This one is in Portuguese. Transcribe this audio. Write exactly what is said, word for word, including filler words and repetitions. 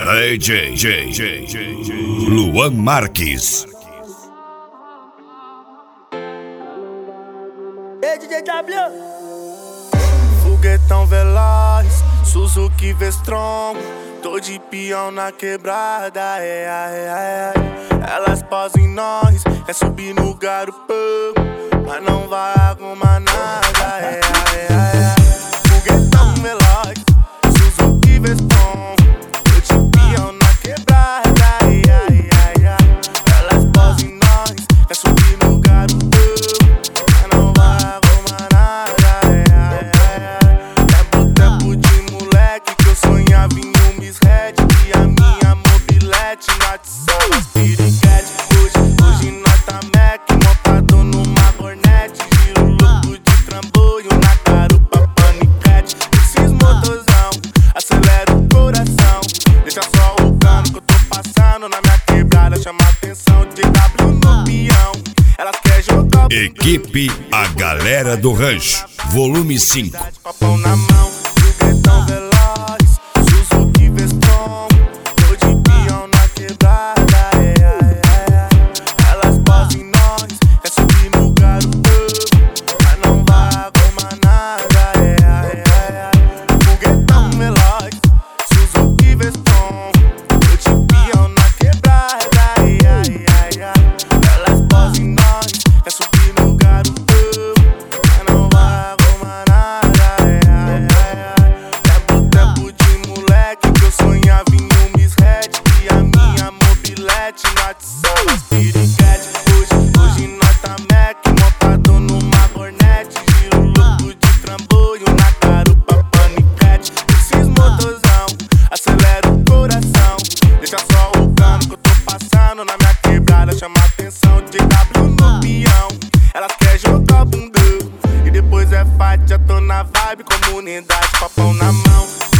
D J, J, J, J, J, Luan Marques. Ei, D J W. Foguetão veloz, Suzuki V-Strom. Tô de peão na quebrada, é, é, é. Elas posam em nós, quer subir no garupa, mas não vai arrumar nada, é, é, é. Foguetão veloz, Suzuki V-Strom. Tô de peão na quebrada, é, é, é. Elas posam em nós, quer subir no garupa, mas não vai arrumar nada, é, é, é. Tempo, tempo de moleque que eu sonhava em um Miss Red, e a minha mobilete no WhatsApp, piriguete. Hoje, hoje nós tá Mac, montado numa Hornet, giro louco de trambolho na garupa paniquete. Esses motorzão, acelera o coração, deixa só o cano que eu tô passando na minha quebrada, chama atenção de W no peão. Elas querem jogar o Equipe A Galera do Rancho, volume cinco. copão na mão, foguetão veloz, Suzuki V-Strom. Tô de peão na quebrada, é, é, é. Elas posam em nós, quer subir no garupa, mas não vai arrumar nada, é, é, é. Foguetão veloz, Suzuki V-Strom. Tô de peão na quebrada, é, é, é. Elas posam em nós, quer subir no garupa, mas não vai arrumar nada, é, é, é. Tempo, tempo de moleque que eu sonhava em um Miss Red, e a minha mobilete no WhatsApp, piriguete. Hoje, hoje nós tá Mac, montado numa Hornet, giro louco de trambolho na garupa paniquete. Esses motorzão, acelera o coração, deixa só o cano que eu tô passando na minha quebrada, chama atenção de W no peão. Elas querem jogar bunda e depois é fight, já tô na vibe, comunidade, papão na mão.